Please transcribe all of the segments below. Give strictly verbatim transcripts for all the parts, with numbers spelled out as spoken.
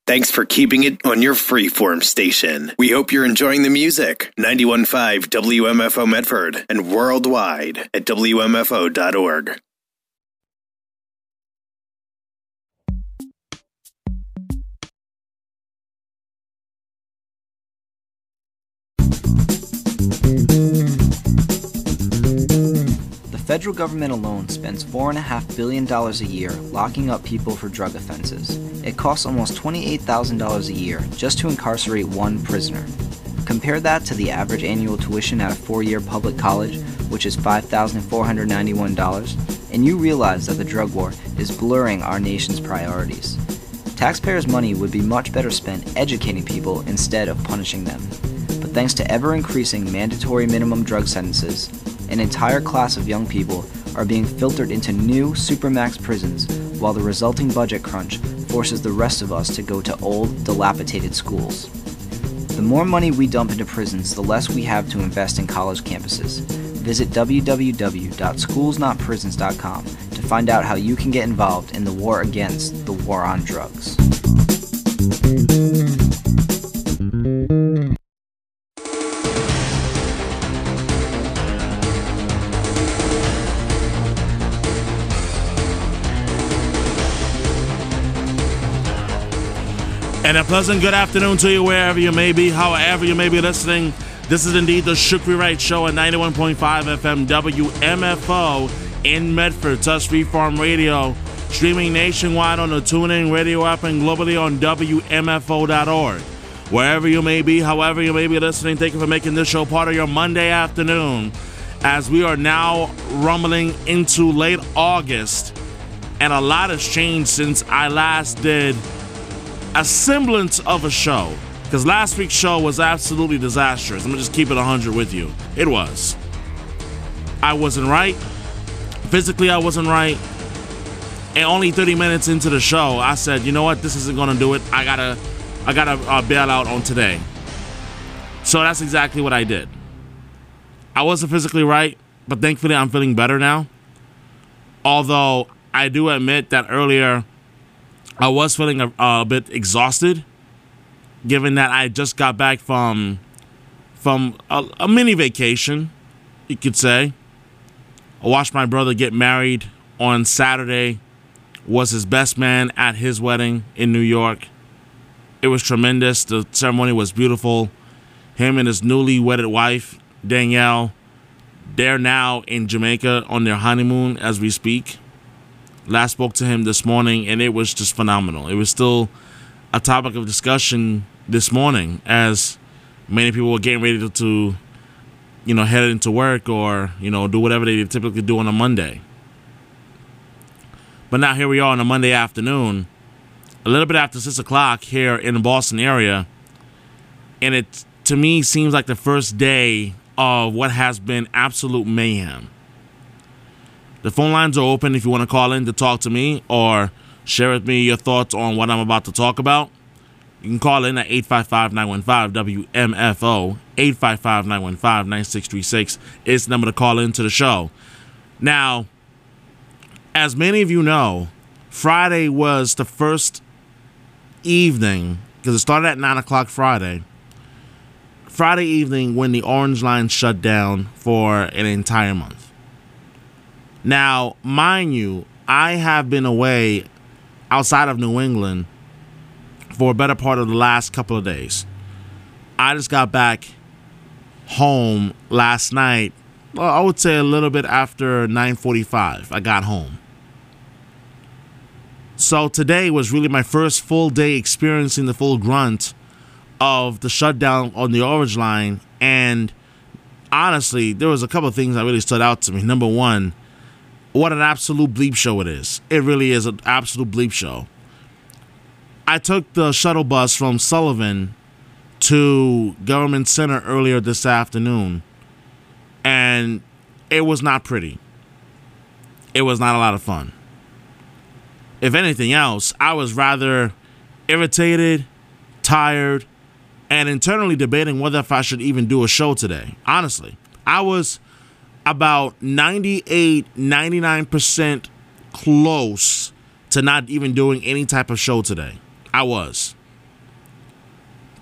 Thanks for keeping it on your freeform station. We hope you're enjoying the music. ninety-one point five W M F O Medford and worldwide at W M F O dot org. The federal government alone spends four point five billion dollars a year locking up people for drug offenses. It costs almost twenty-eight thousand dollars a year just to incarcerate one prisoner. Compare that to the average annual tuition at a four-year public college, which is five thousand four hundred ninety-one dollars, and you realize that the drug war is blurring our nation's priorities. Taxpayers' money would be much better spent educating people instead of punishing them. But thanks to ever-increasing mandatory minimum drug sentences, an entire class of young people are being filtered into new supermax prisons, while the resulting budget crunch forces the rest of us to go to old, dilapidated schools. The more money we dump into prisons, the less we have to invest in college campuses. Visit w w w dot schools not prisons dot com to find out how you can get involved in the war against the war on drugs. And a pleasant good afternoon to you wherever you may be, however you may be listening. This is indeed the Shukri Wright Show at ninety-one point five F M W M F O in Medford, Touch Freeform Radio, streaming nationwide on the TuneIn Radio app and globally on W M F O dot org. Wherever you may be, however you may be listening, thank you for making this show part of your Monday afternoon, as we are now rumbling into late August, and a lot has changed since I last did a semblance of a show, because last week's show was absolutely disastrous. I'm gonna just keep it one hundred with you. It was. I wasn't right. Physically, I wasn't right. And only thirty minutes into the show, I said, you know what? This isn't gonna do it. I gotta, I gotta uh, bail out on today. So that's exactly what I did. I wasn't physically right, but thankfully I'm feeling better now. Although I do admit that earlier I was feeling a, a bit exhausted, given that I just got back from from a, a mini vacation, you could say. I watched my brother get married on Saturday, was his best man at his wedding in New York. It was tremendous. The ceremony was beautiful. Him and his newly wedded wife, Danielle, they're now in Jamaica on their honeymoon as we speak. Last spoke to him this morning, and it was just phenomenal. It was still a topic of discussion this morning, as many people were getting ready to, to, you know, head into work or, you know, do whatever they typically do on a Monday. But now here we are on a Monday afternoon, a little bit after six o'clock here in the Boston area, and it, to me, seems like the first day of what has been absolute mayhem. The phone lines are open if you want to call in to talk to me or share with me your thoughts on what I'm about to talk about. You can call in at eight five five, nine one five, W M F O. eight five five, nine one five, nine six three six is the number to call into the show. Now, as many of you know, Friday was the first evening, because it started at nine o'clock Friday. Friday evening when the Orange Line shut down for an entire month. Now, mind you, I have been away outside of New England for a better part of the last couple of days. I just got back home last night. Well, I would say a little bit after nine forty-five, I got home. So today was really my first full day experiencing the full grunt of the shutdown on the Orange Line. And honestly, there was a couple of things that really stood out to me. Number one, what an absolute bleep show it is. It really is an absolute bleep show. I took the shuttle bus from Sullivan to Government Center earlier this afternoon, and it was not pretty. It was not a lot of fun. If anything else, I was rather irritated, tired, and internally debating whether if I should even do a show today. Honestly, I was about ninety-eight, ninety-nine percent close to not even doing any type of show today. I was.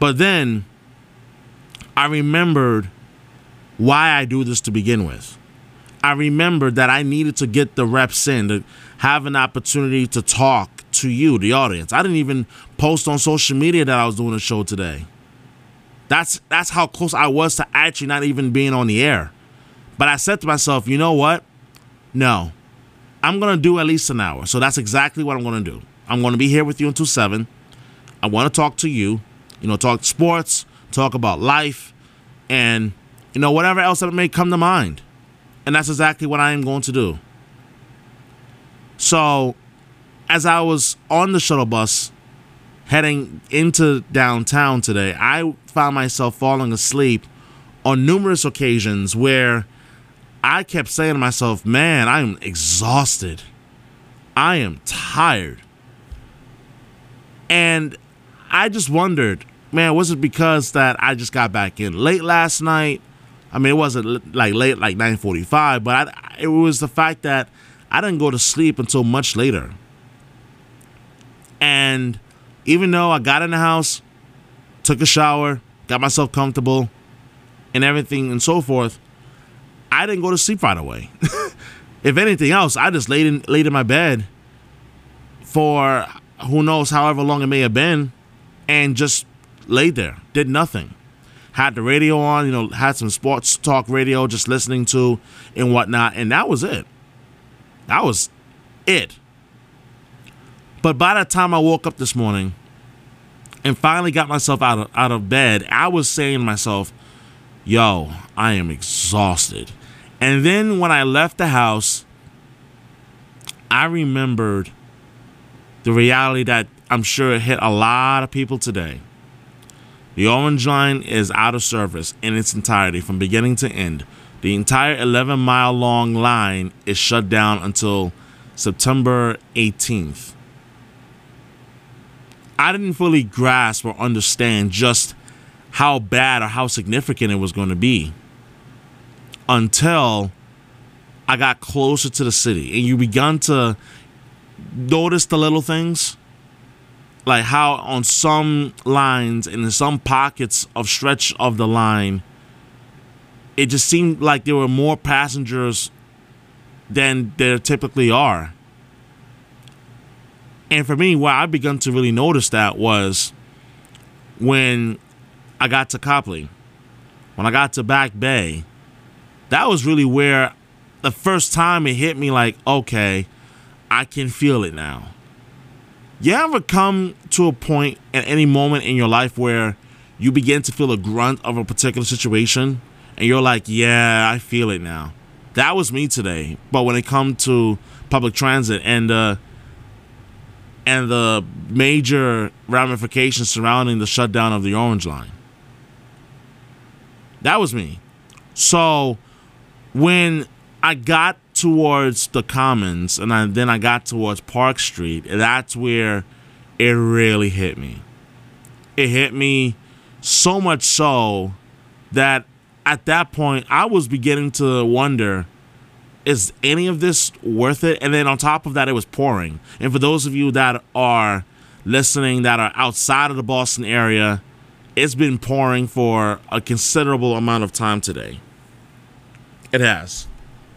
But then I remembered why I do this to begin with. I remembered that I needed to get the reps in, to have an opportunity to talk to you, the audience. I didn't even post on social media that I was doing a show today. That's that's how close I was to actually not even being on the air. But I said to myself, you know what? No. I'm going to do at least an hour. So that's exactly what I'm going to do. I'm going to be here with you until seven. I want to talk to you, you know, talk sports, talk about life, and, you know, whatever else that may come to mind. And that's exactly what I am going to do. So as I was on the shuttle bus heading into downtown today, I found myself falling asleep on numerous occasions where I kept saying to myself, man, I am exhausted. I am tired. And I just wondered, man, was it because that I just got back in late last night? I mean, it wasn't like late, like nine forty-five, but I, it was the fact that I didn't go to sleep until much later. And even though I got in the house, took a shower, got myself comfortable, and everything and so forth, I didn't go to sleep right away. If anything else, I just laid in, laid in my bed for who knows however long it may have been and just laid there, did nothing. Had the radio on, you know, had some sports talk radio just listening to and whatnot, and that was it. That was it. But by the time I woke up this morning and finally got myself out of, out of bed, I was saying to myself, yo, I am exhausted. And then when I left the house, I remembered the reality that I'm sure it hit a lot of people today. The Orange Line is out of service in its entirety from beginning to end. The entire eleven mile long line is shut down until September eighteenth. I didn't fully grasp or understand just how bad or how significant it was going to be until I got closer to the city and you begun to notice the little things, like how on some lines and in some pockets of stretch of the line, it just seemed like there were more passengers than there typically are. And for me, where I begun to really notice that was when I got to Copley, when I got to Back Bay. That was really where the first time it hit me like, okay, I can feel it now. You ever come to a point at any moment in your life where you begin to feel a grunt of a particular situation and you're like, yeah, I feel it now? That was me today. But when it comes to public transit and uh, and the major ramifications surrounding the shutdown of the Orange Line, that was me. So when I got towards the Commons and I, then I got towards Park Street, that's where it really hit me. It hit me so much so that at that point I was beginning to wonder, is any of this worth it? And then on top of that, it was pouring. And for those of you that are listening that are outside of the Boston area, it's been pouring for a considerable amount of time today. It has.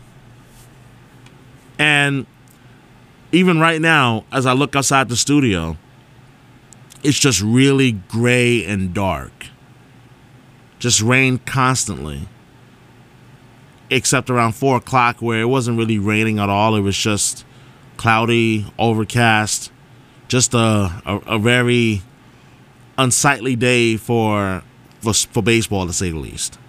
And even right now, as I look outside the studio, it's just really gray and dark. Just rain constantly. Except around four o'clock where it wasn't really raining at all. It was just cloudy, overcast. Just a, a, a very unsightly day for, for for baseball, to say the least.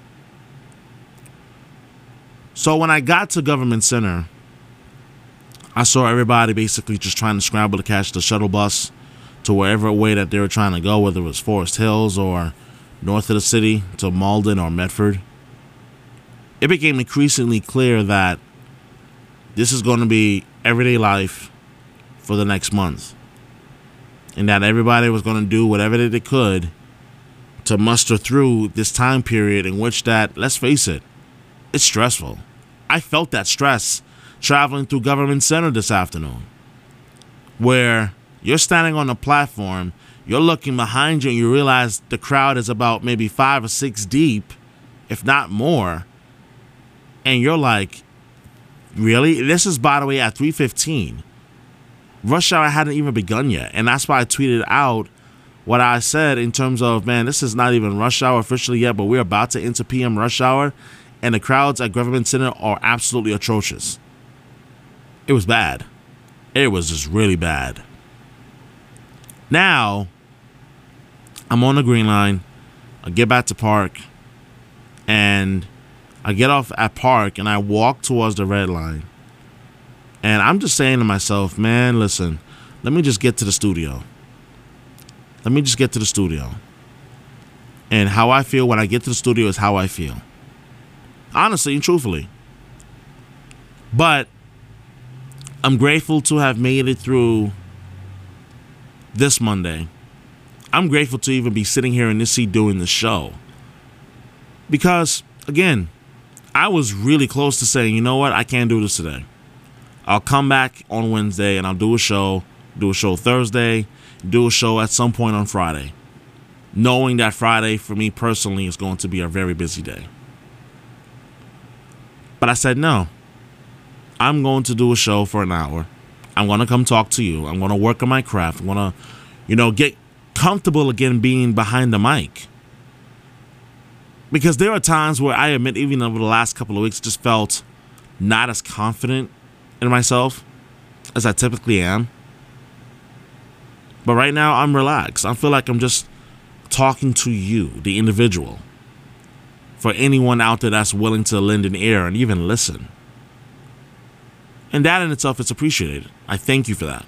So when I got to Government Center, I saw everybody basically just trying to scramble to catch the shuttle bus to wherever way that they were trying to go, whether it was Forest Hills or north of the city to Malden or Medford. It became increasingly clear that this is going to be everyday life for the next month. And that everybody was going to do whatever they could to muster through this time period in which that, let's face it, it's stressful. I felt that stress traveling through Government Center this afternoon, where you're standing on a platform, you're looking behind you and you realize the crowd is about maybe five or six deep, if not more. And you're like, really? This is, by the way, at three fifteen. Rush hour hadn't even begun yet. And that's why I tweeted out what I said in terms of, man, this is not even rush hour officially yet, but we're about to enter P M rush hour. And the crowds at Government Center are absolutely atrocious. It was bad. It was just really bad. Now, I'm on the Green Line. I get back to Park. And I get off at Park and I walk towards the Red Line. And I'm just saying to myself, man, listen, let me just get to the studio. Let me just get to the studio. And how I feel when I get to the studio is how I feel. Honestly and truthfully. But I'm grateful to have made it through this Monday. I'm grateful to even be sitting here in this seat doing the show. Because, again, I was really close to saying, you know what, I can't do this today. I'll come back on Wednesday and I'll do a show, do a show Thursday, do a show at some point on Friday. Knowing that Friday, for me personally, is going to be a very busy day. But I said, no. I'm going to do a show for an hour. I'm going to come talk to you. I'm going to work on my craft. I'm going to, you know, get comfortable again being behind the mic. Because there are times where I admit, even over the last couple of weeks, just felt not as confident in myself as I typically am. But right now, I'm relaxed. I feel like I'm just talking to you, the individual. For anyone out there that's willing to lend an ear and even listen. And that in itself is appreciated. I thank you for that.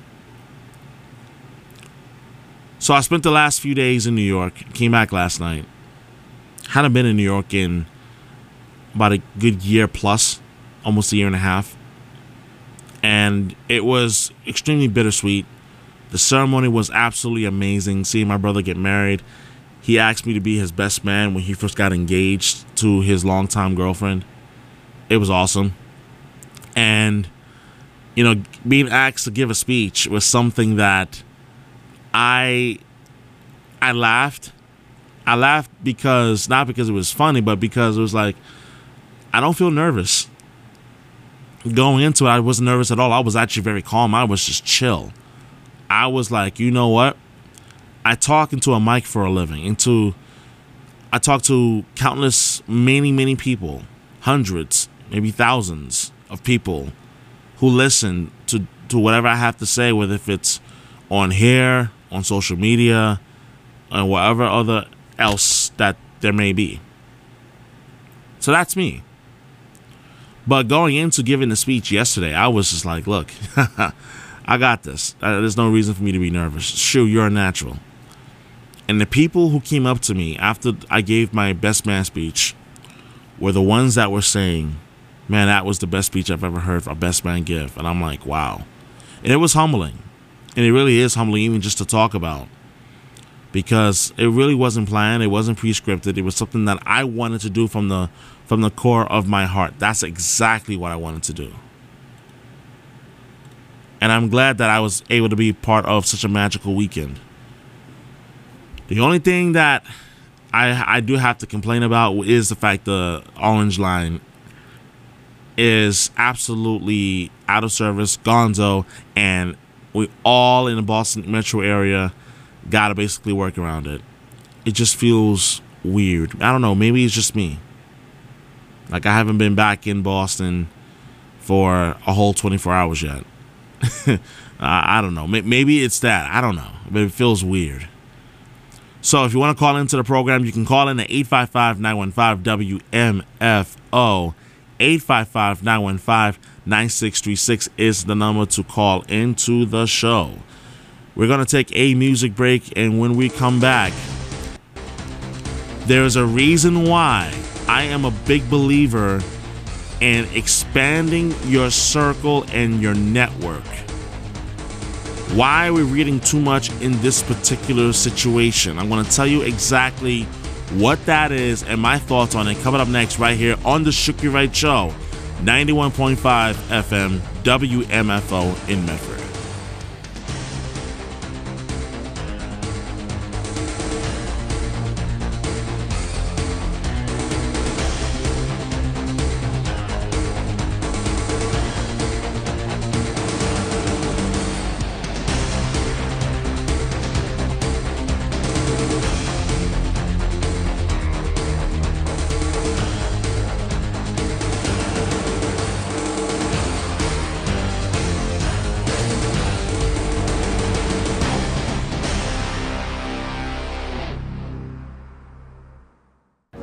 So I spent the last few days in New York. Came back last night. Hadn't been in New York in about a good year plus. Almost a year and a half. And it was extremely bittersweet. The ceremony was absolutely amazing. Seeing my brother get married. He asked me to be his best man when he first got engaged to his longtime girlfriend. It was awesome. And, you know, being asked to give a speech was something that I I laughed. I laughed because, not because it was funny, but because it was like, I don't feel nervous. Going into it, I wasn't nervous at all. I was actually very calm. I was just chill. I was like, you know what? I talk into a mic for a living. Into, I talk to countless, many, many people, hundreds, maybe thousands of people who listen to, to whatever I have to say, whether if it's on here, on social media, and whatever other else that there may be. So that's me. But going into giving the speech yesterday, I was just like, look, I got this. There's no reason for me to be nervous. Shoot, you're a natural. And the people who came up to me after I gave my best man speech were the ones that were saying, man, that was the best speech I've ever heard a best man give. And I'm like, wow. And it was humbling. And it really is humbling even just to talk about. Because it really wasn't planned. It wasn't pre-scripted. It was something that I wanted to do from the from the core of my heart. That's exactly what I wanted to do. And I'm glad that I was able to be part of such a magical weekend. The only thing that I I do have to complain about is the fact the Orange Line is absolutely out of service, gonzo, and we all in the Boston metro area got to basically work around it. It just feels weird. I don't know. Maybe it's just me. Like, I haven't been back in Boston for a whole twenty-four hours yet. I, I don't know. Maybe it's that. I don't know. But it feels weird. So if you want to call into the program, you can call in at eight five five, nine one five, W M F O. eight five five, nine one five, nine six three six is the number to call into the show. We're going to take a music break, and when we come back, there's a reason why I am a big believer in expanding your circle and your network. Why are we reading too much in this particular situation? I'm going to tell you exactly what that is and my thoughts on it coming up next right here on the Shooky Right Show, ninety-one point five F M, W M F O in Medford.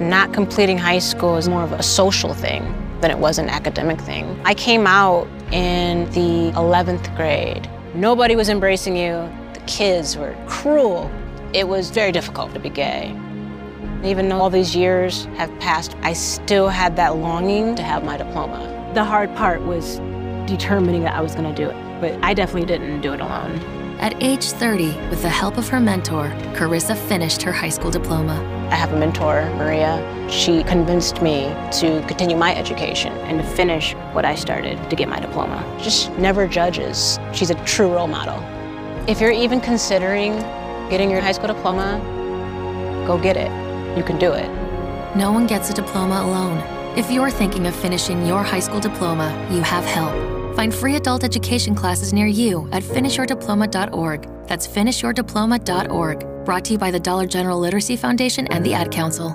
not completing high school is more of a social thing than it was an academic thing. I came out in the eleventh grade. Nobody was embracing you. The kids were cruel. It was very difficult to be gay. Even though all these years have passed, I still had that longing to have my diploma. The hard part was determining that I was going to do it, but I definitely didn't do it alone. At age thirty, with the help of her mentor, Carissa finished her high school diploma. I have a mentor, Maria. She convinced me to continue my education and to finish what I started to get my diploma. Just never judges. She's a true role model. If you're even considering getting your high school diploma, go get it. You can do it. No one gets a diploma alone. If you're thinking of finishing your high school diploma, you have help. Find free adult education classes near you at finish your diploma dot org. That's finish your diploma dot org. Brought to you by the Dollar General Literacy Foundation and the Ad Council.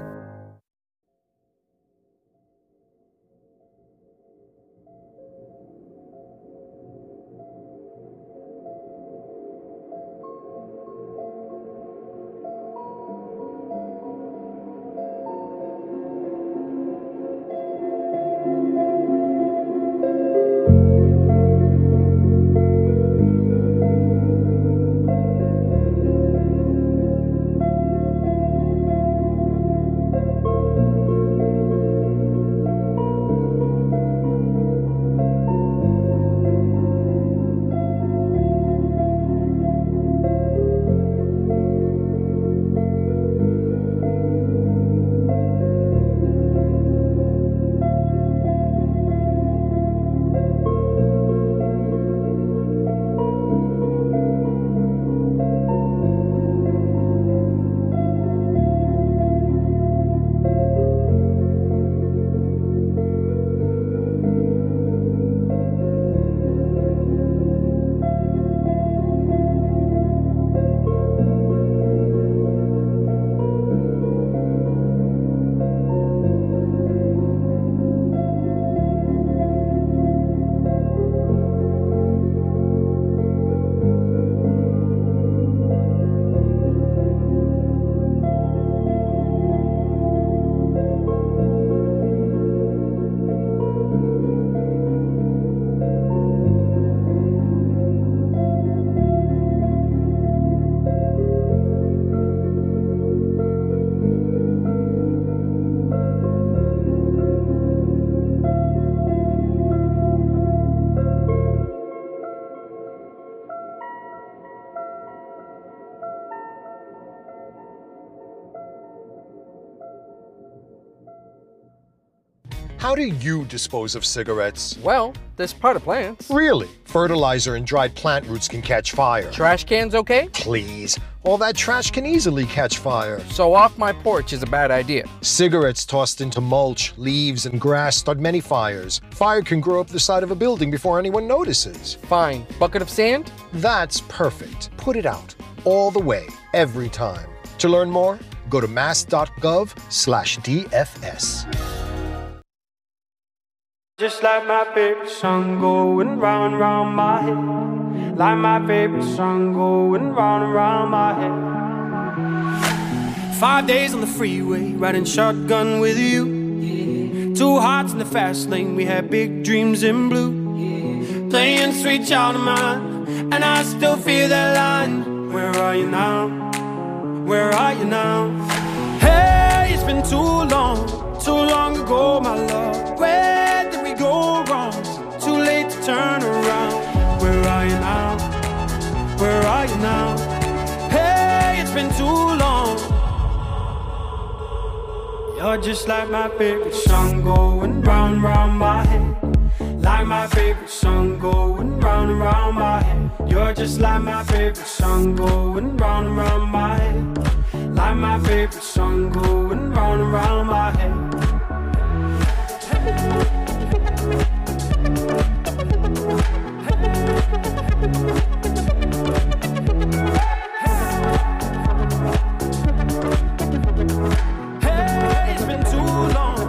How do you dispose of cigarettes? Well, there's part of plants. Really? Fertilizer and dried plant roots can catch fire. Trash cans okay? Please. All that trash can easily catch fire. So off my porch is a bad idea. Cigarettes tossed into mulch, leaves, and grass start many fires. Fire can grow up the side of a building before anyone notices. Fine. Bucket of sand? That's perfect. Put it out. All the way. Every time. To learn more, go to mass.gov slash DFS. Just like my favorite song going round, round my head. Like my favorite song going round and round my head. Five days on the freeway, riding shotgun with you. Yeah. Two hearts in the fast lane, we had big dreams in blue. Yeah. Playing Sweet Child of Mine, and I still feel that line. Where are you now? Where are you now? Hey, it's been too long, too long ago, my love. Where go wrong, too late to turn around. Where are you now? Where are you now? Hey, it's been too long. You're just like my favorite song going round, round my head. Like my favorite song going round and round my head. You're just like my favorite song going round and round my head. Like my favorite song going round and round my head. Hey, it's been too long.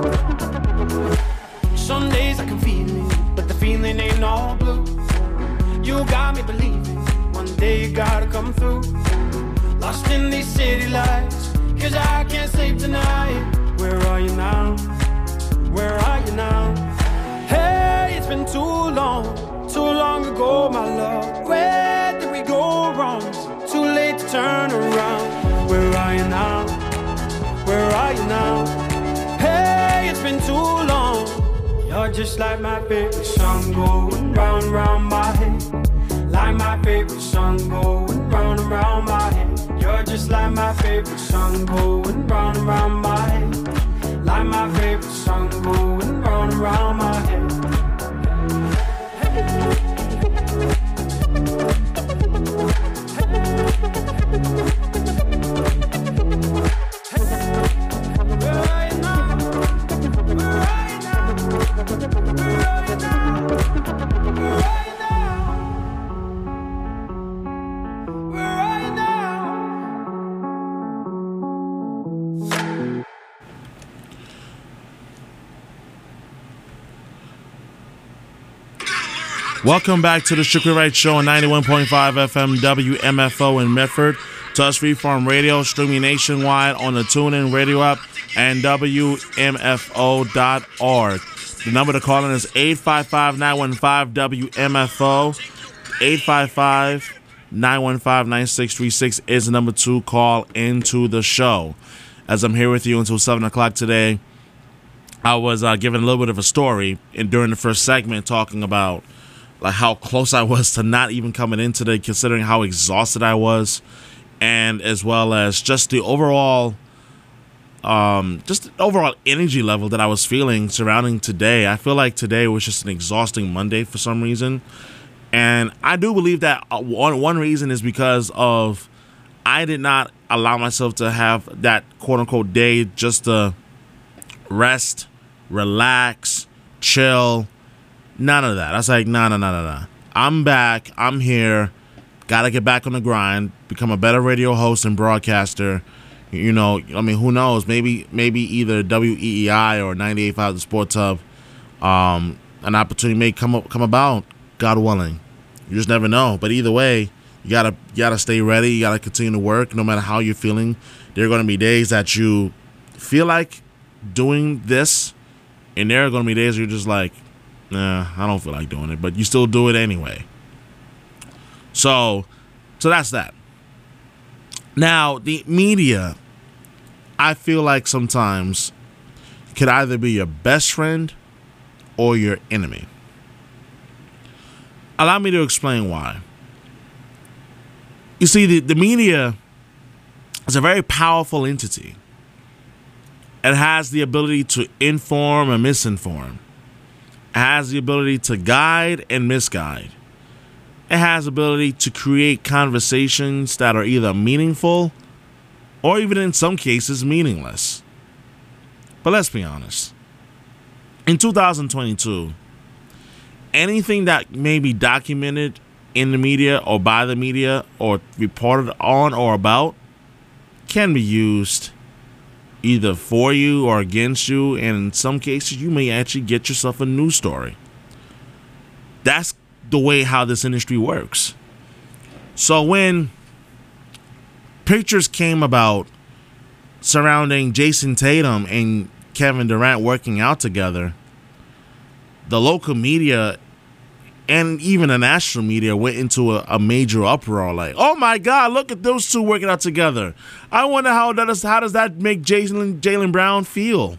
Some days I can feel it, but the feeling ain't all blue. You got me believing one day you gotta come through. Lost in these city lights, cause I can't sleep tonight. are you now? Where are you now? Hey, it's been too long, too long ago, my love. Where did we go wrong? Too late to turn around. Where are you now? Where are you now? Hey, it's been too long. You're just like my favorite song going round and round my head. Like my favorite song going round and round my head. You're just like my favorite song going round and round my head. Like my favorite song going round and round my head. Welcome back to the Shukri Wright Show on ninety-one point five F M W M F O in Medford. Touch Freeform Radio, streaming nationwide on the TuneIn Radio app and W M F O dot org. The number to call in is eight five five, nine one five, W M F O. eight five five, nine one five, nine six three six is the number to call into the show. As I'm here with you until seven o'clock today, I was uh, given a little bit of a story in, during the first segment, talking about like how close I was to not even coming in today, considering how exhausted I was, and as well as just the overall, um, just the overall energy level that I was feeling surrounding today. I feel like today was just an exhausting Monday for some reason, and I do believe that one one reason is because of I did not allow myself to have that quote unquote day just to rest, relax, chill. None of that. I was like, no, no, no, no, no. I'm back. I'm here. Got to get back on the grind. Become a better radio host and broadcaster. You know, I mean, who knows? Maybe maybe either W E E I or ninety-eight point five The Sports Hub. Um, an opportunity may come up, come about, God willing. You just never know. But either way, you gotta you gotta stay ready. You gotta continue to work, no matter how you're feeling. There are going to be days that you feel like doing this, and there are going to be days where you're just like, nah, I don't feel like doing it, but you still do it anyway. So, so that's that. Now, the media, I feel like sometimes could either be your best friend or your enemy. Allow me to explain why. You see, the, the media is a very powerful entity. It has the ability to inform and misinform. It has the ability to guide and misguide. It has the ability to create conversations that are either meaningful or even in some cases meaningless. But let's be honest. In two thousand twenty-two, anything that may be documented in the media or by the media or reported on or about can be used either for you or against you, and in some cases you may actually get yourself a news story. That's the way how this industry works. So when pictures came about surrounding Jason Tatum and Kevin Durant working out together, the local media and even the national media went into a, a major uproar, like, oh my God, look at those two working out together. I wonder how that is, how does that make Jaylen Jaylen Brown feel?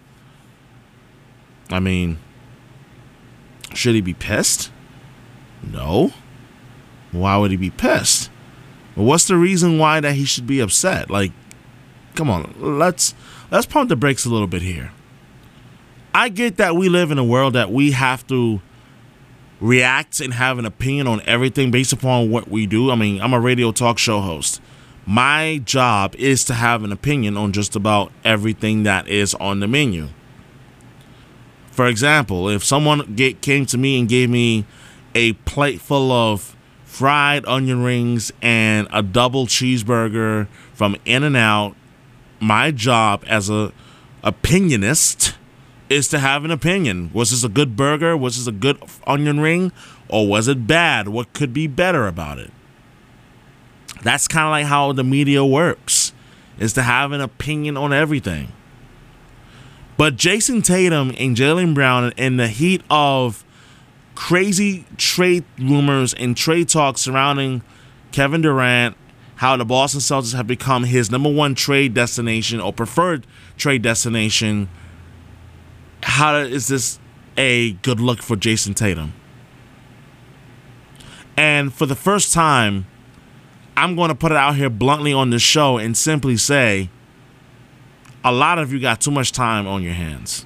I mean, should he be pissed? No. Why would he be pissed? Well, what's the reason why that he should be upset? Like, come on, let's let's pump the brakes a little bit here. I get that we live in a world that we have to react and have an opinion on everything based upon what we do. I mean, I'm a radio talk show host. My job is to have an opinion on just about everything that is on the menu. For example, if someone get, came to me and gave me a plate full of fried onion rings and a double cheeseburger from In-N-Out, my job as a opinionist is to have an opinion. Was this a good burger? Was this a good onion ring? Or was it bad? What could be better about it? That's kind of like how the media works, is to have an opinion on everything. But Jason Tatum and Jaylen Brown, in the heat of crazy trade rumors and trade talks surrounding Kevin Durant, how the Boston Celtics have become his number one trade destination or preferred trade destination, how is this a good look for Jason Tatum? And for the first time, I'm going to put it out here bluntly on the show and simply say, a lot of you got too much time on your hands.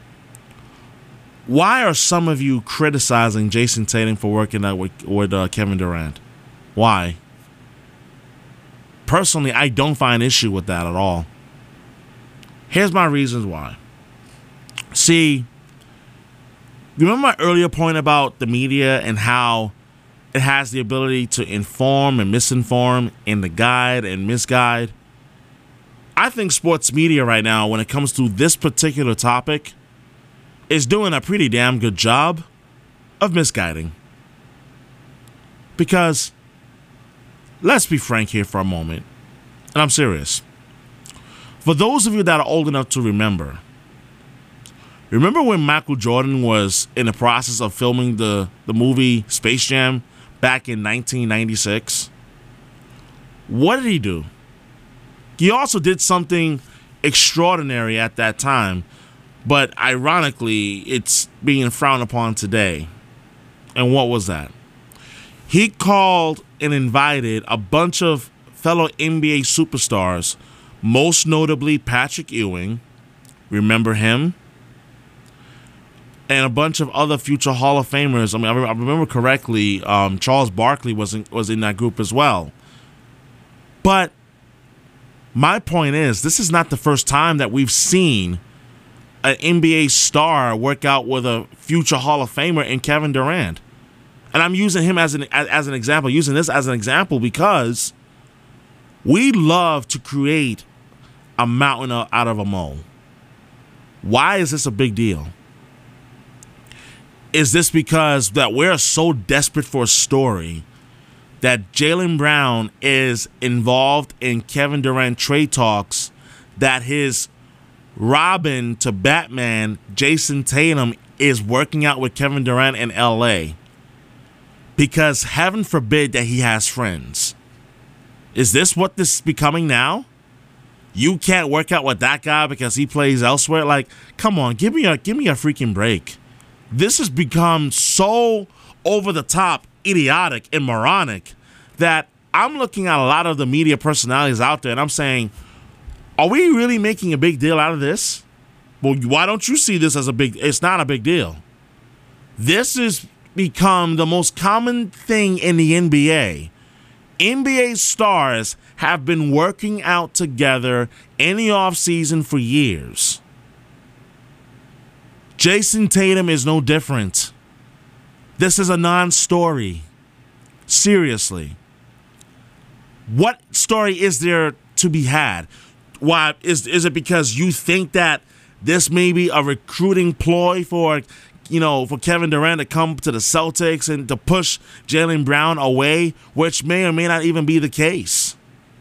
Why are some of you criticizing Jason Tatum for working out with, with uh, Kevin Durant? Why? Personally, I don't find issue with that at all. Here's my reasons why. See, remember my earlier point about the media and how it has the ability to inform and misinform and to guide and misguide? I think sports media right now, when it comes to this particular topic, is doing a pretty damn good job of misguiding. Because, let's be frank here for a moment, and I'm serious. For those of you that are old enough to remember, remember when Michael Jordan was in the process of filming the, the movie Space Jam back in nineteen ninety-six? What did he do? He also did something extraordinary at that time, but ironically, it's being frowned upon today. And what was that? He called and invited a bunch of fellow N B A superstars, most notably Patrick Ewing, remember him? And a bunch of other future Hall of Famers. I mean, I remember correctly, um, Charles Barkley was in, was in that group as well. But my point is, this is not the first time that we've seen an N B A star work out with a future Hall of Famer in Kevin Durant. And I'm using him as an as an example, using this as an example because we love to create a mountain out of a mole. Why is this a big deal? Is this because that we're so desperate for a story that Jaylen Brown is involved in Kevin Durant trade talks, that his Robin to Batman, Jason Tatum, is working out with Kevin Durant in L A? Because heaven forbid that he has friends. Is this what this is becoming now? You can't work out with that guy because he plays elsewhere? Like, come on, give me a give me a freaking break. This has become so over the top, idiotic, and moronic that I'm looking at a lot of the media personalities out there and I'm saying, are we really making a big deal out of this? Well, why don't you see this as a big, it's not a big deal. This has become the most common thing in the N B A. N B A stars have been working out together in the offseason for years. Jason Tatum is no different. This is a non-story. Seriously. What story is there to be had? Why is is it because you think that this may be a recruiting ploy for, you know, for Kevin Durant to come to the Celtics and to push Jaylen Brown away, which may or may not even be the case?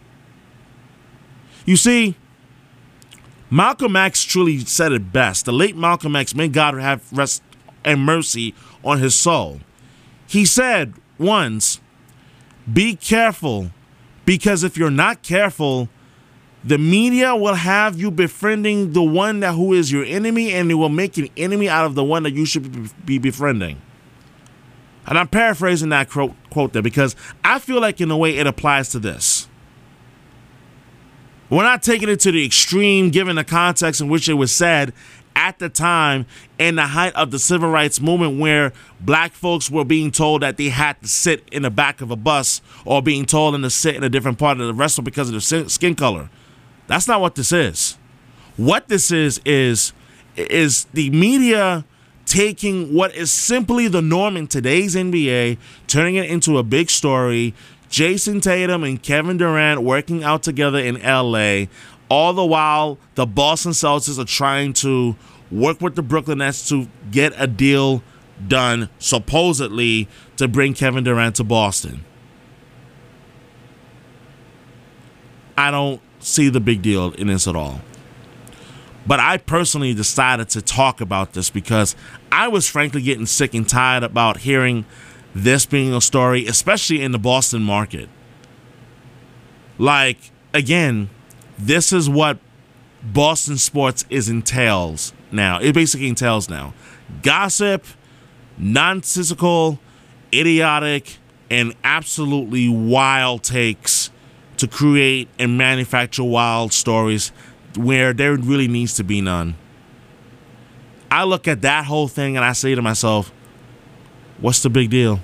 You see, Malcolm X truly said it best. The late Malcolm X, may God have rest and mercy on his soul. He said once, be careful, because if you're not careful, the media will have you befriending the one that who is your enemy, and it will make an enemy out of the one that you should be befriending. And I'm paraphrasing that quote, quote there because I feel like in a way it applies to this. We're not taking it to the extreme given the context in which it was said at the time in the height of the civil rights movement, where black folks were being told that they had to sit in the back of a bus or being told them to sit in a different part of the restaurant because of their skin color. That's not what this is. What this is is is the media taking what is simply the norm in today's N B A, turning it into a big story. Jason Tatum and Kevin Durant working out together in L A, all the while the Boston Celtics are trying to work with the Brooklyn Nets to get a deal done, supposedly, to bring Kevin Durant to Boston. I don't see the big deal in this at all. But I personally decided to talk about this because I was frankly getting sick and tired about hearing this being a story, especially in the Boston market. Like, again, this is what Boston sports is entails now. It basically entails now. Gossip, nonsensical, idiotic, and absolutely wild takes to create and manufacture wild stories where there really needs to be none. I look at that whole thing and I say to myself, what's the big deal?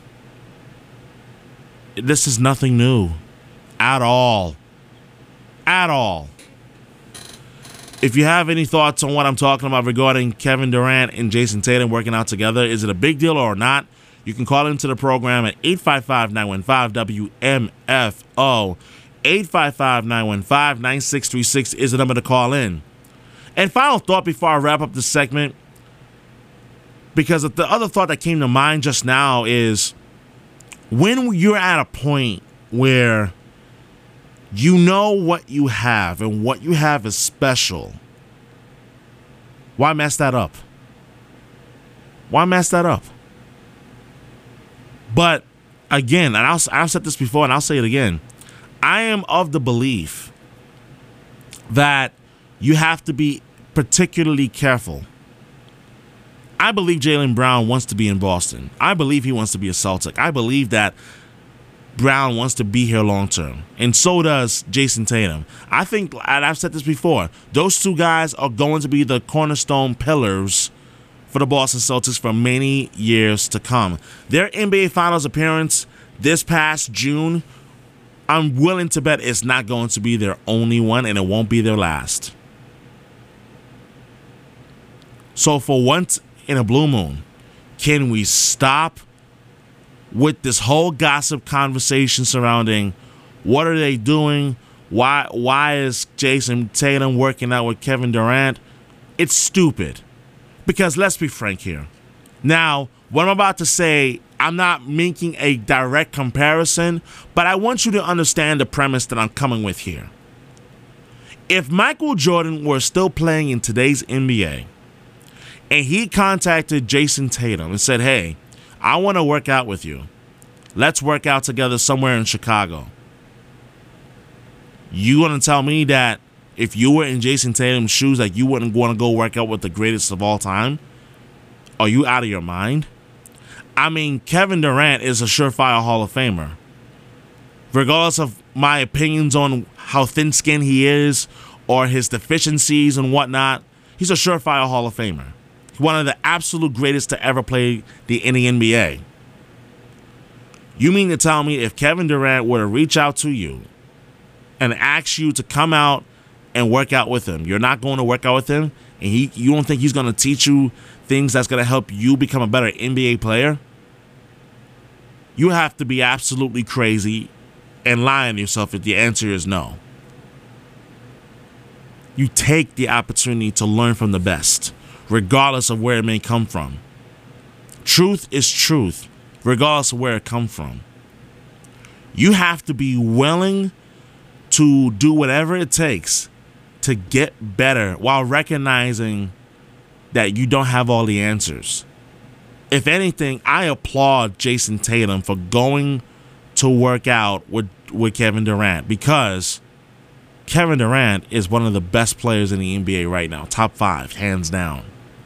This is nothing new at all. At all. If you have any thoughts on what I'm talking about regarding Kevin Durant and Jason Tatum working out together, is it a big deal or not? You can call into the program at eight five five, nine one five, W M F O. eight five five, nine one five, nine six three six is the number to call in. And final thought before I wrap up this segment, because the other thought that came to mind just now is when you're at a point where you know what you have and what you have is special, why mess that up? Why mess that up? But again, and I'll, I've said this before and I'll say it again, I am of the belief that you have to be particularly careful. I believe Jaylen Brown wants to be in Boston. I believe he wants to be a Celtic. I believe that Brown wants to be here long term. And so does Jason Tatum. I think, and I've said this before, those two guys are going to be the cornerstone pillars for the Boston Celtics for many years to come. Their N B A Finals appearance this past June, I'm willing to bet it's not going to be their only one, and it won't be their last. So for once in a blue moon, can we stop with this whole gossip conversation surrounding what are they doing? Why why is Jason Tatum working out with Kevin Durant? It's stupid. Because let's be frank here. Now, what I'm about to say, I'm not making a direct comparison, but I want you to understand the premise that I'm coming with here. If Michael Jordan were still playing in today's N B A, and he contacted Jason Tatum and said, hey, I want to work out with you. Let's work out together somewhere in Chicago. You going to tell me that if you were in Jason Tatum's shoes, that you wouldn't want to go work out with the greatest of all time? Are you out of your mind? I mean, Kevin Durant is a surefire Hall of Famer. Regardless of my opinions on how thin-skinned he is or his deficiencies and whatnot, he's a surefire Hall of Famer. One of the absolute greatest to ever play the, in the N B A. You mean to tell me if Kevin Durant were to reach out to you and ask you to come out and work out with him, you're not going to work out with him, and he, you don't think he's going to teach you things that's going to help you become a better N B A player? You have to be absolutely crazy and lying to yourself if the answer is no. You take the opportunity to learn from the best, regardless of where it may come from. Truth is truth, regardless of where it comes from. You have to be willing to do whatever it takes to get better while recognizing that you don't have all the answers. If anything, I applaud Jason Tatum for going to work out with, with Kevin Durant, because Kevin Durant is one of the best players in the N B A right now. Top five, hands down.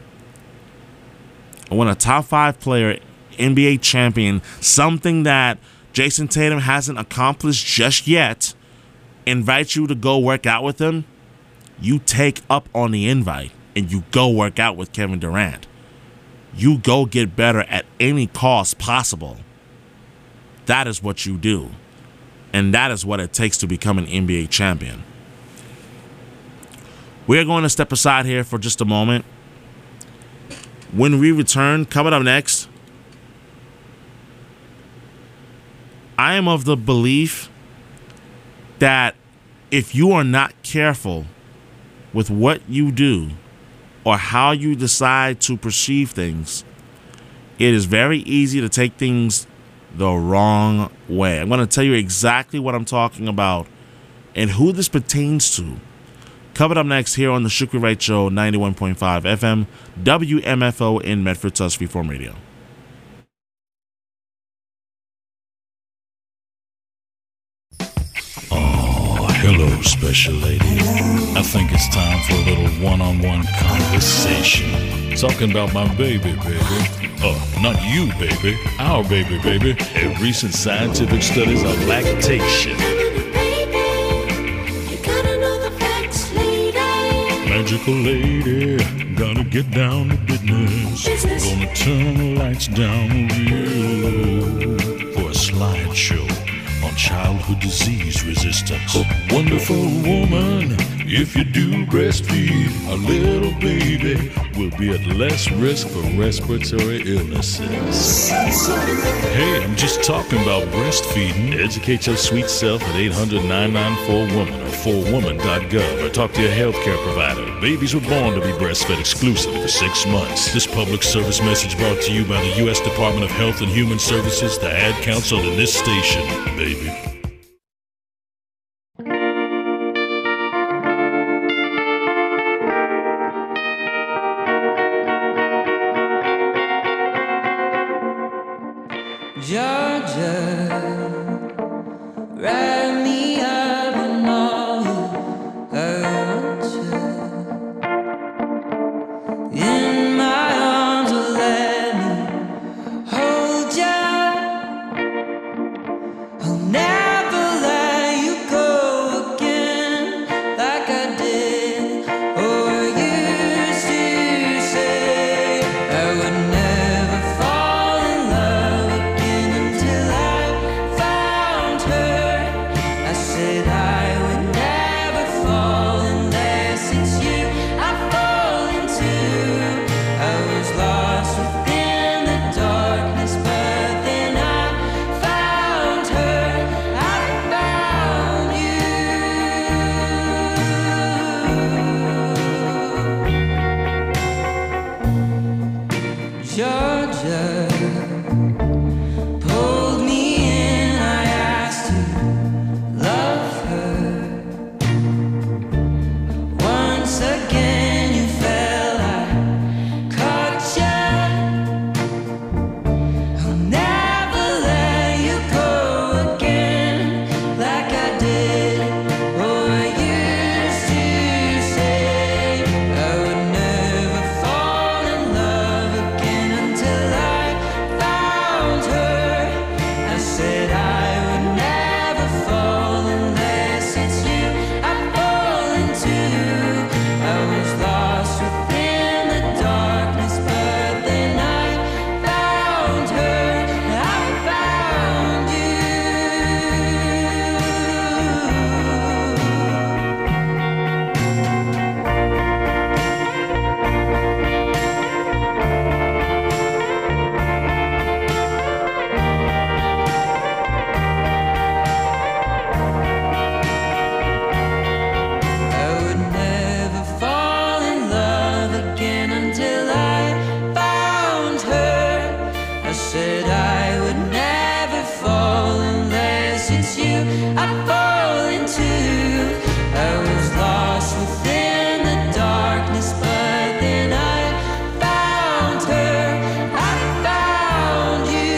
And when a top five player, N B A champion, something that Jason Tatum hasn't accomplished just yet, invites you to go work out with him, you take up on the invite and you go work out with Kevin Durant. You go get better at any cost possible. That is what you do. And that is what it takes to become an N B A champion. We're going to step aside here for just a moment. When we return, coming up next, I am of the belief that if you are not careful with what you do or how you decide to perceive things, it is very easy to take things the wrong way. I'm going to tell you exactly what I'm talking about and who this pertains to. Coming up next here on the Shook Me Right Show, ninety-one point five F M, W M F O in Medford, Tusk Freeform Radio. Oh, hello, special lady. I think it's time for a little one-on-one conversation. Talking about my baby, baby. Oh, not you, baby. Our baby, baby. And recent scientific studies of lactation. Magical lady, gotta get down to business. business. Gonna turn the lights down real low for a slideshow on childhood disease resistance. Wonderful woman, if you do breastfeed, a little baby will be at less risk for respiratory illnesses. Hey, I'm just talking about breastfeeding. Educate your sweet self at eight hundred, nine nine four, woman or four woman dot gov or talk to your healthcare provider. Babies were born to be breastfed exclusively for six months. This public service message brought to you by the U S Department of Health and Human Services, the Ad Council, and this station, baby. Georgia, wrap me up in all I want you. In my arms, oh, let me hold you. I'll never let you go again like I did. Oh, I used to say I would never fall in love again until I found her. I said I would never fall unless it's you I fall into. I was lost within the darkness, but then I found her. I found you. Georgia pulled me in, I asked to love her. Once again you fell, I caught you. I'll never let you go again like I did. Oh, I used to say I would never fall in love again until I found her. I said I would never fall unless it's you I fall into. I was lost within the darkness, but then I found her. I found you. I would never fall in love again until I found her. I said I would never fall unless it's you I fall into. I was lost within the darkness, but then I found her. I found you.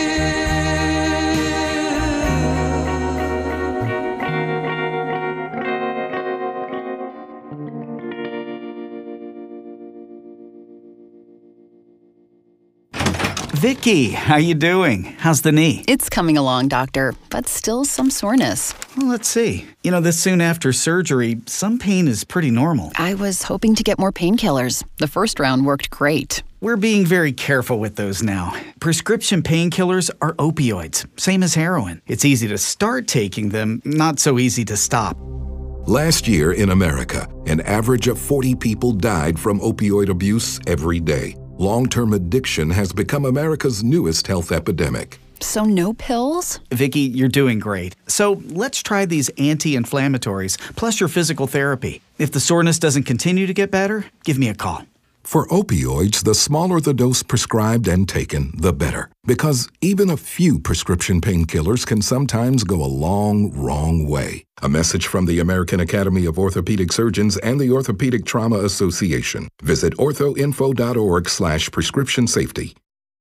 Vicky, how you doing? How's the knee? It's coming along, doctor, but still some soreness. Well, let's see. You know, this soon after surgery, some pain is pretty normal. I was hoping to get more painkillers. The first round worked great. We're being very careful with those now. Prescription painkillers are opioids, same as heroin. It's easy to start taking them, not so easy to stop. Last year in America, an average of forty people died from opioid abuse every day. Long-term addiction has become America's newest health epidemic. So no pills? Vicky, you're doing great. So let's try these anti-inflammatories, plus your physical therapy. If the soreness doesn't continue to get better, give me a call. For opioids, the smaller the dose prescribed and taken, the better. Because even a few prescription painkillers can sometimes go a long, wrong way. A message from the American Academy of Orthopedic Surgeons and the Orthopedic Trauma Association. Visit orthoinfo.org slash prescription safety.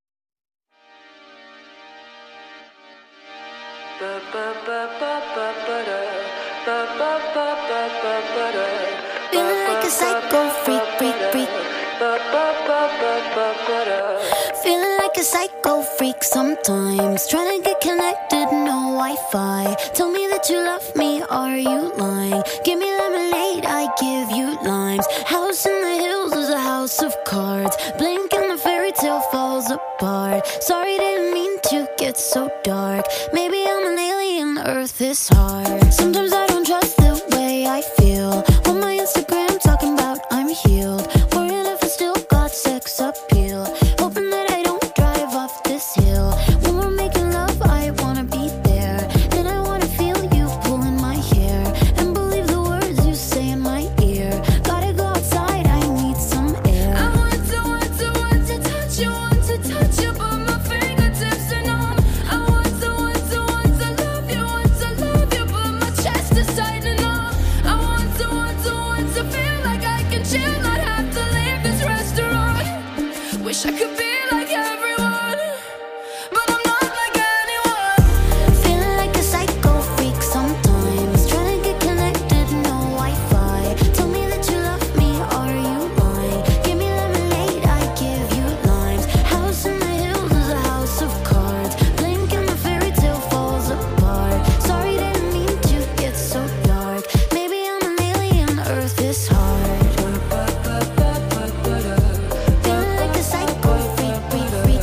Feeling like a psycho freak, freak, freak. Feeling like a psycho freak sometimes. Trying to get connected, no Wi-Fi. Tell me that you love me, are you lying? Give me lemonade, I give you limes. House in the hills is a house of cards. Blink and the fairy tale falls apart. Sorry, didn't mean to get so dark. Maybe I'm an alien, Earth is hard. Sometimes I don't trust the way I feel. On my Instagram talking about I'm healed. Worrying if I still got sex appeal. Hoping that I don't drive off this hill. When we're making love, I wanna be there. And I wanna feel you pulling my hair. And believe the words you say in my ear. Gotta go outside, I need some air. I want to, want to, want to touch you, want to touch you, but my fingertips are numb. I want to, want to, want to love you, want to love you, but my chest is tightening up. I want to, want to, want to feel like I can chill, not have to leave this restaurant. Wish I could be like everyone, but I'm not like anyone. Feeling like a psycho freak sometimes. Trying to get connected, no Wi-Fi. Tell me that you love me, are you lying? Give me lemonade, I give you limes. House in the hills is a house of cards. Blink and the fairy tale falls apart. Sorry, didn't mean to get so dark. Maybe I'm an alien, Earth is hard. Feeling like a psycho freak, freak, freak.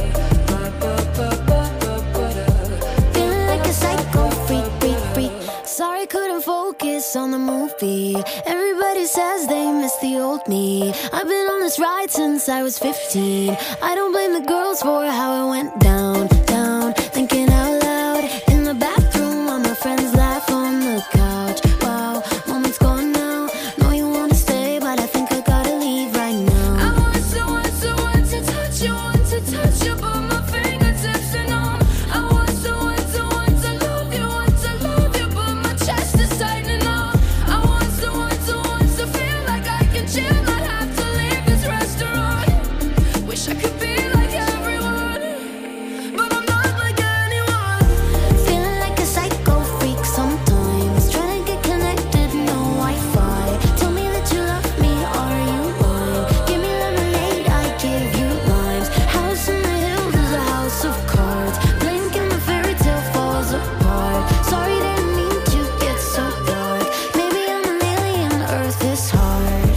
Feeling like a psycho freak, freak, freak. Sorry, couldn't focus on the movie. Everybody says they miss the old me. I've been on this ride since I was fifteen. I don't blame the girls for how it went down, down. Thinking out loud in the bathroom while my friends laugh on the couch. Wow, moment's gone now. Know you wanna stay, but I think I gotta leave right now. I want to, want to, want to touch you, want to touch you, but my fingertips are numb. I want to, want to, want to love you, want to love you, but my chest is tightening up. I want to, want to, want to feel like I can chill, not have to leave this restaurant. Wish I could be like everyone, but I'm not like anyone. Feeling like a psycho freak sometimes. Trying to get connected, no Wi-Fi. Tell me that you love me, are you lying? Give me lemonade, I give you limes. House in the hills is a house of cards. Blink and the fairy tale falls apart. Sorry, didn't mean to get so dark. Maybe I'm an alien, Earth is hard.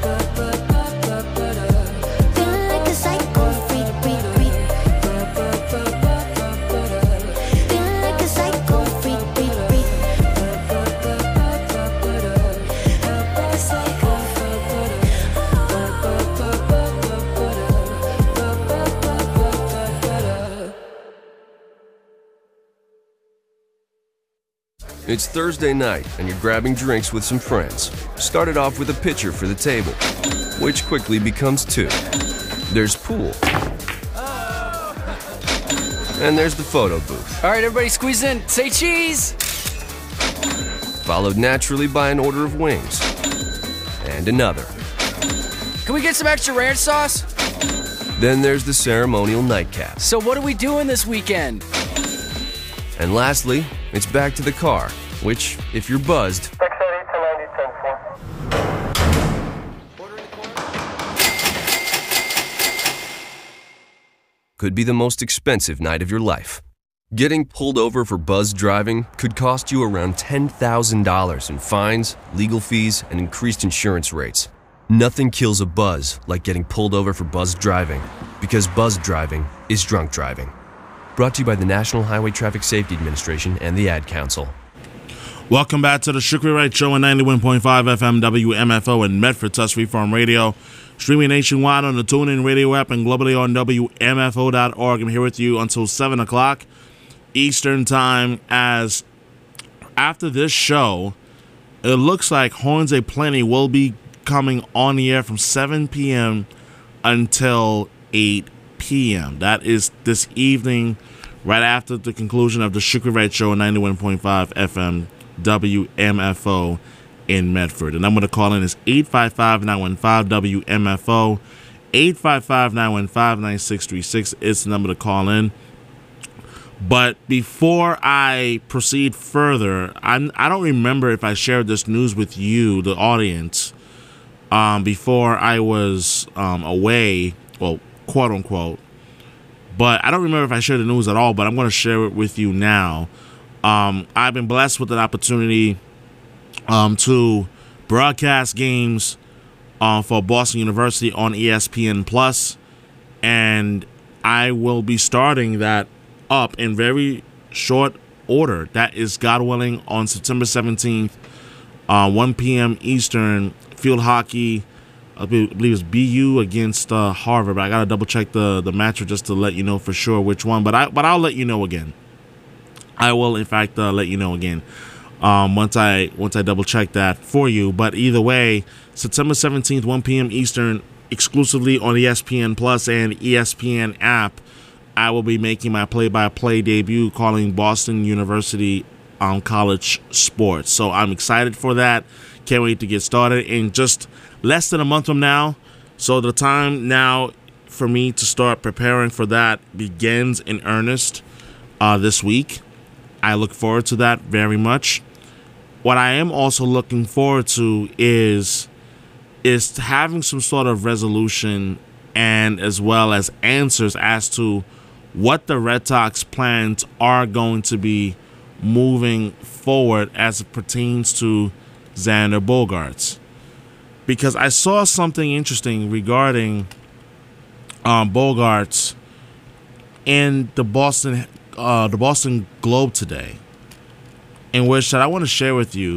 Feeling like a psycho freak, freak, freak. Feeling like a psycho freak, freak, freak. Like a psycho It's Thursday night, and you're grabbing drinks with some friends. Started off with a pitcher for the table, which quickly becomes two. There's pool. And there's the photo booth. All right, everybody squeeze in. Say cheese. Followed naturally by an order of wings. And another. Can we get some extra ranch sauce? Then there's the ceremonial nightcap. So what are we doing this weekend? And lastly, it's back to the car, which, if you're buzzed, could be the most expensive night of your life. Getting pulled over for buzzed driving could cost you around ten thousand dollars in fines, legal fees, and increased insurance rates. Nothing kills a buzz like getting pulled over for buzzed driving, because buzzed driving is drunk driving. Brought to you by the National Highway Traffic Safety Administration and the Ad Council. Welcome back to the Shukri Wright Show on ninety-one point five F M W M F O in Medford, Tuss Freeform Radio. Streaming nationwide on the TuneIn radio app and globally on W M F O dot org. I'm here with you until seven o'clock Eastern Time, as after this show, it looks like Horns A Plenty will be coming on the air from seven p.m. until eight p.m. That is this evening, right after the conclusion of the Shukri Wright Show on ninety-one point five F M W M F O in Medford. The number to call in is eight five five, nine one five, W M F O. eight five five, nine one five, nine six three six is the number to call in. But before I proceed further, I'm, I don't remember if I shared this news with you, the audience, um, before I was um, away, well, quote unquote. But I don't remember if I shared the news at all, but I'm going to share it with you now. Um, I've been blessed with an opportunity um, to broadcast games uh, for Boston University on E S P N Plus, and I will be starting that up in very short order. That is, God willing, on September seventeenth, uh, one p.m. Eastern, field hockey. I believe it's B U against uh, Harvard, but I gotta double check the the matchup just to let you know for sure which one. But I but I'll let you know again. I will in fact uh, let you know again um, once I once I double check that for you. But either way, September seventeenth, one p.m. Eastern, exclusively on E S P N Plus and E S P N app, I will be making my play-by-play debut calling Boston University um, college sports. So I'm excited for that. Can't wait to get started in just less than a month from now. So the time now for me to start preparing for that begins in earnest uh, this week. I look forward to that very much. What I am also looking forward to is, is having some sort of resolution and as well as answers as to what the Red Sox plans are going to be moving forward as it pertains to Xander Bogaerts. Because I saw something interesting regarding um, Bogaerts in the Boston uh, the Boston Globe today, in which that I want to share with you.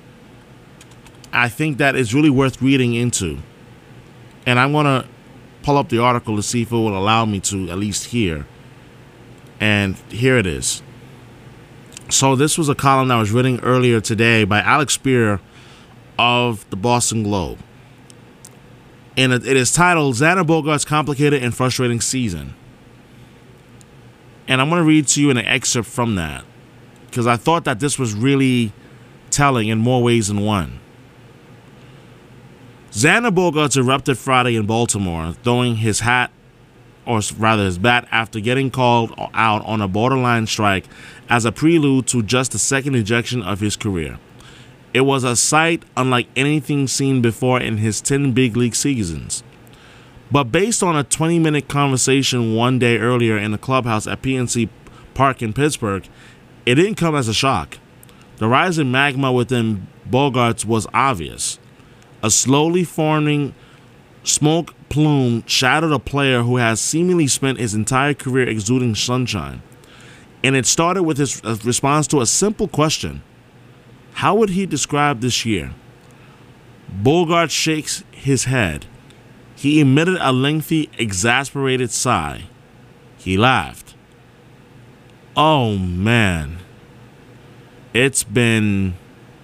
I think that is really worth reading into. And I'm going to pull up the article to see if it will allow me to at least hear. And here it is. So this was a column that I was reading earlier today by Alex Spear of the Boston Globe. And it is titled, Xander Bogaerts' Complicated and Frustrating Season. And I'm going to read to you an excerpt from that, because I thought that this was really telling in more ways than one. Xander Bogaerts erupted Friday in Baltimore, throwing his hat, or rather his bat, after getting called out on a borderline strike as a prelude to just the second ejection of his career. It was a sight unlike anything seen before in his ten big league seasons. But based on a twenty-minute conversation one day earlier in the clubhouse at P N C Park in Pittsburgh, it didn't come as a shock. The rising magma within Bogaerts was obvious. A slowly forming smoke plume shadowed a player who has seemingly spent his entire career exuding sunshine. And it started with his response to a simple question. How would he describe this year? Bogaerts shakes his head. He emitted a lengthy, exasperated sigh. He laughed. Oh, man. It's been...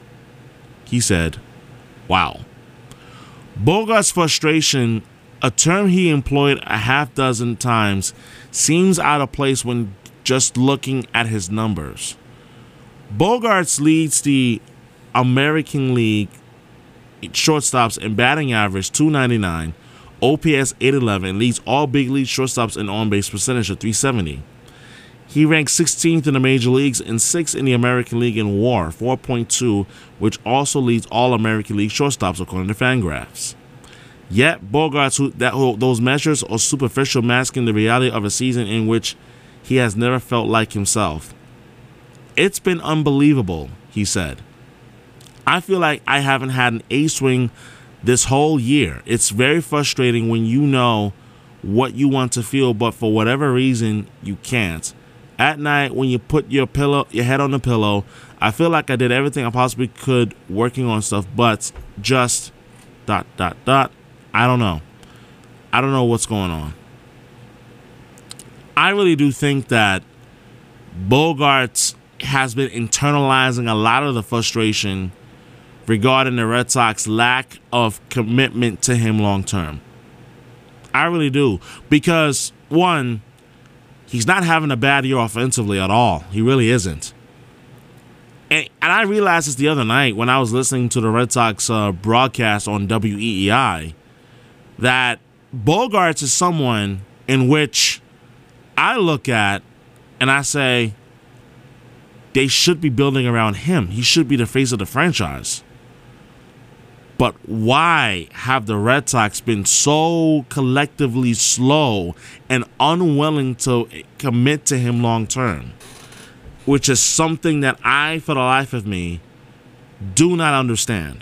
He said, wow. Bogaerts' frustration, a term he employed a half dozen times, seems out of place when just looking at his numbers. Bogaerts leads the American League shortstops in batting average two ninety-nine, O P S eight eleven, and leads all big league shortstops in on-base percentage of three seventy. He ranks sixteenth in the major leagues and sixth in the American League in W A R, four point two, which also leads all American League shortstops according to Fangraphs. Yet, Bogaerts, who, that, who, those measures are superficial, masking the reality of a season in which he has never felt like himself. It's been unbelievable, he said. I feel like I haven't had an A swing this whole year. It's very frustrating when you know what you want to feel, but for whatever reason, you can't. At night, when you put your pillow, your head on the pillow, I feel like I did everything I possibly could working on stuff, but just dot, dot, dot. I don't know. I don't know what's going on. I really do think that Bogaerts has been internalizing a lot of the frustration regarding the Red Sox lack of commitment to him long term. I really do. Because, one, he's not having a bad year offensively at all. He really isn't. And, and I realized this the other night when I was listening to the Red Sox uh, broadcast on W E E I that Bogaerts is someone in which I look at and I say they should be building around him. He should be the face of the franchise. But why have the Red Sox been so collectively slow and unwilling to commit to him long term? Which is something that I, for the life of me, do not understand.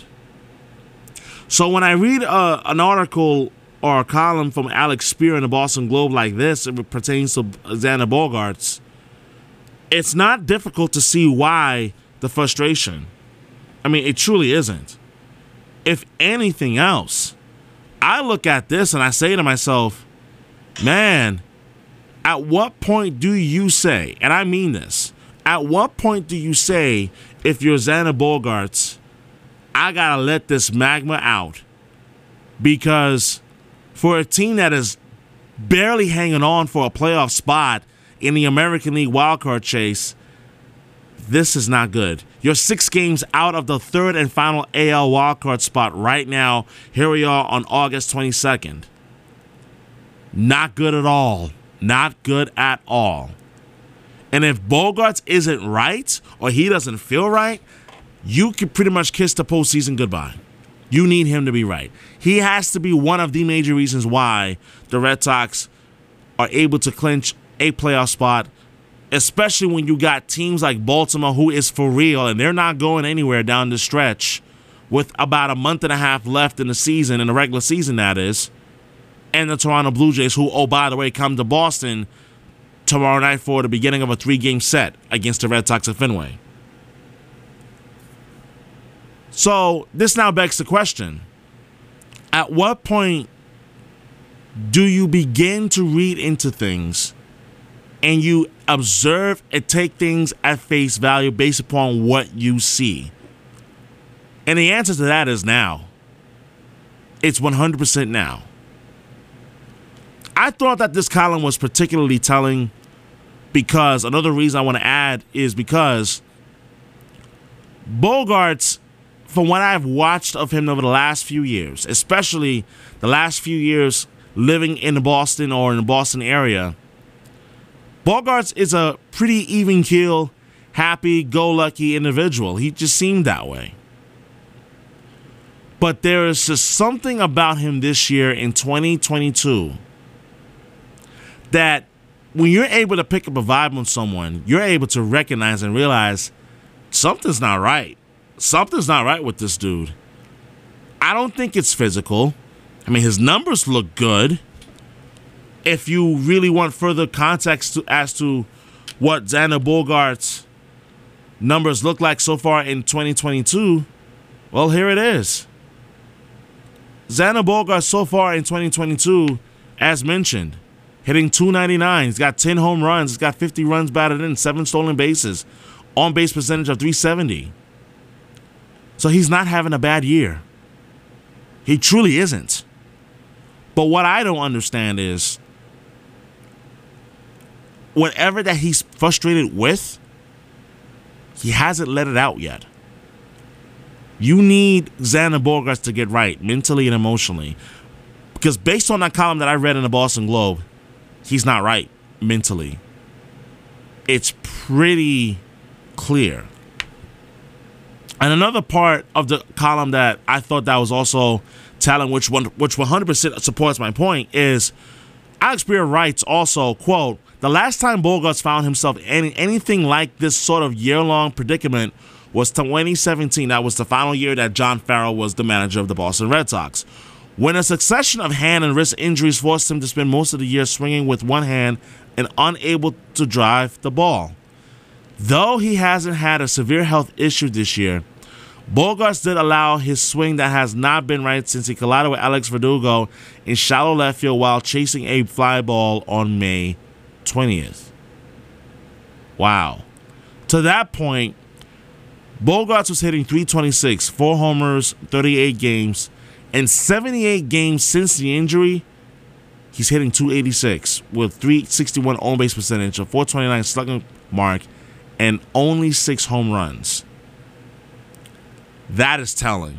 So when I read a, an article or a column from Alex Spear in the Boston Globe like this, it pertains to Xander Bogaerts, it's not difficult to see why the frustration. I mean, it truly isn't. If anything else, I look at this and I say to myself, man, at what point do you say, and I mean this, at what point do you say, if you're Xander Bogaerts, I got to let this magma out? Because for a team that is barely hanging on for a playoff spot in the American League wildcard chase, this is not good. You're six games out of the third and final A L wildcard spot right now. Here we are on August twenty-second. Not good at all. Not good at all. And if Bogaerts isn't right or he doesn't feel right, you can pretty much kiss the postseason goodbye. You need him to be right. He has to be one of the major reasons why the Red Sox are able to clinch a playoff spot, especially when you got teams like Baltimore, who is for real, and they're not going anywhere down the stretch with about a month and a half left in the season, in the regular season, that is, and the Toronto Blue Jays, who, oh, by the way, come to Boston tomorrow night for the beginning of a three-game set against the Red Sox at Fenway. So this now begs the question, at what point do you begin to read into things and you observe and take things at face value based upon what you see? And the answer to that is now. It's one hundred percent now. I thought that this column was particularly telling because another reason I want to add is because Bogaerts, from what I've watched of him over the last few years, especially the last few years living in Boston or in the Boston area, Bogaerts is a pretty even-keel, happy-go-lucky individual. He just seemed that way. But there is just something about him this year in twenty twenty-two that when you're able to pick up a vibe on someone, you're able to recognize and realize something's not right. Something's not right with this dude. I don't think it's physical. I mean, his numbers look good. If you really want further context to, as to what Xander Bogaerts' numbers look like so far in twenty twenty-two, well, here it is. Xander Bogaerts so far in twenty twenty-two, as mentioned, hitting two ninety-nine. He's got ten home runs. He's got fifty runs batted in, seven stolen bases, on-base percentage of three seventy. So he's not having a bad year. He truly isn't. But what I don't understand is whatever that he's frustrated with, he hasn't let it out yet. You need Xander Bogaerts to get right mentally and emotionally. Because based on that column that I read in the Boston Globe, he's not right mentally. It's pretty clear. And another part of the column that I thought that was also telling, which one, which one hundred percent supports my point, is Alex Spear writes also, quote, the last time Bogaerts found himself in anything like this sort of year-long predicament was twenty seventeen. That was the final year that John Farrell was the manager of the Boston Red Sox, when a succession of hand and wrist injuries forced him to spend most of the year swinging with one hand and unable to drive the ball. Though he hasn't had a severe health issue this year, Bogaerts did allow his swing that has not been right since he collided with Alex Verdugo in shallow left field while chasing a fly ball on May twentieth. Wow. To that point, Bogaerts was hitting three twenty-six, four homers, thirty-eight games, and seventy-eight games since the injury. He's hitting two eighty-six with three sixty-one on base percentage, a four twenty-nine slugging mark, and only six home runs. That is telling.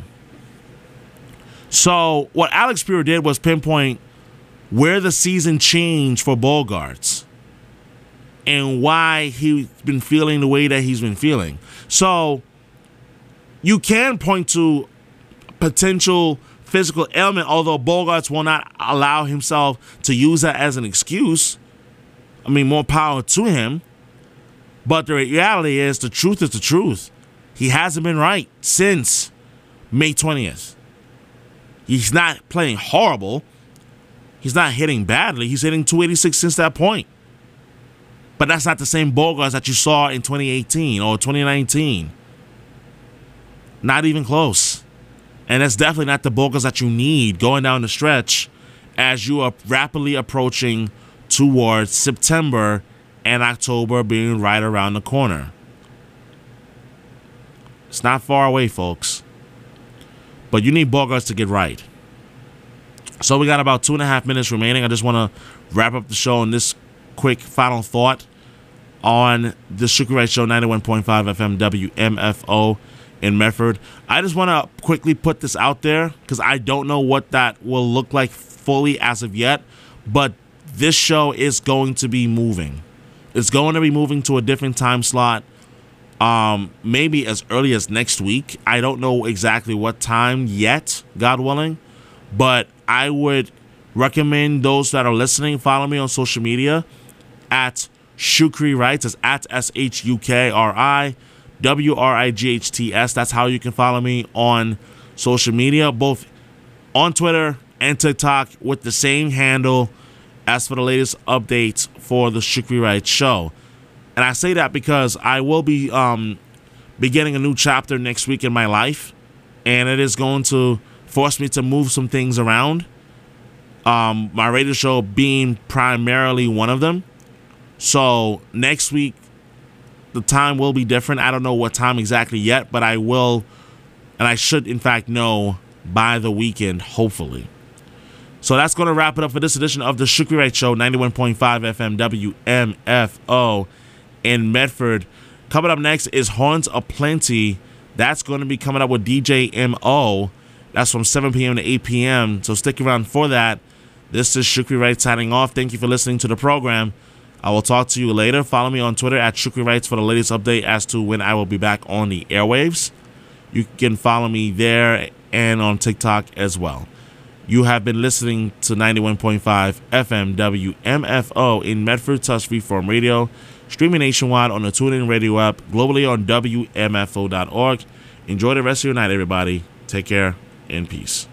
So what Alex Spiro did was pinpoint where the season changed for Bogaerts and why he's been feeling the way that he's been feeling. So you can point to potential physical ailment, although Bogaerts will not allow himself to use that as an excuse. I mean, more power to him. But the reality is, the truth is the truth. He hasn't been right since May twentieth. He's not playing horrible. He's not hitting badly. He's hitting two eighty-six since that point. But that's not the same Bogaerts that you saw in twenty eighteen or twenty nineteen. Not even close. And that's definitely not the Bogaerts that you need going down the stretch as you are rapidly approaching towards September and October being right around the corner. It's not far away, folks. But you need Bogaerts to get right. So we got about two and a half minutes remaining. I just want to wrap up the show on this quick final thought on the Shooky Wright Show, ninety-one point five F M W M F O in Medford. I just want to quickly put this out there because I don't know what that will look like fully as of yet, but this show is going to be moving. It's going to be moving to a different time slot, um, maybe as early as next week. I don't know exactly what time yet, God willing, but I would recommend those that are listening, follow me on social media at Shukri Wrights. It's at S H U K R I W R I G H T S. That's how you can follow me on social media, both on Twitter and TikTok with the same handle as for the latest updates for the Shukri Wright Show. And I say that because I will be um, beginning a new chapter next week in my life, and it is going to force me to move some things around. Um, my radio show being primarily one of them. So next week, the time will be different. I don't know what time exactly yet, but I will, and I should, in fact, know by the weekend, hopefully. So that's going to wrap it up for this edition of the Shukri Wright Show, ninety-one point five F M W M F O in Medford. Coming up next is Horns Aplenty. That's going to be coming up with D J M O. That's from seven p.m. to eight p.m. So stick around for that. This is Shukri Wright signing off. Thank you for listening to the program. I will talk to you later. Follow me on Twitter at Shukri Wrights for the latest update as to when I will be back on the airwaves. You can follow me there and on TikTok as well. You have been listening to ninety-one point five F M W M F O in Medford, Touch Freeform Radio, streaming nationwide on the TuneIn Radio app, globally on W M F O dot org. Enjoy the rest of your night, everybody. Take care and peace.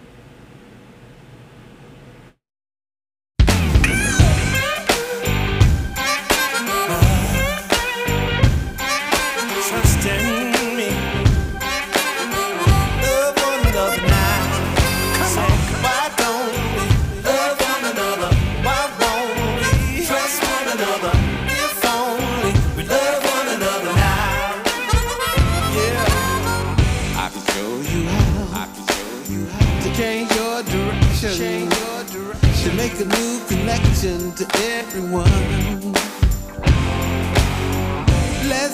Make a new connection to everyone. Let's